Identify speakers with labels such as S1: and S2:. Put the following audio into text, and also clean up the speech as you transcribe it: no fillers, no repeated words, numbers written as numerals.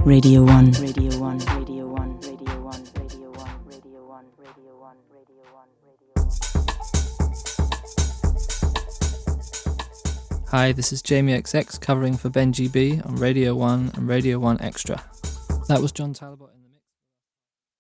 S1: Radio 1.
S2: Hi, this is Jamie XX covering for Benji B on Radio 1 and Radio 1 Extra. That was John Talbot.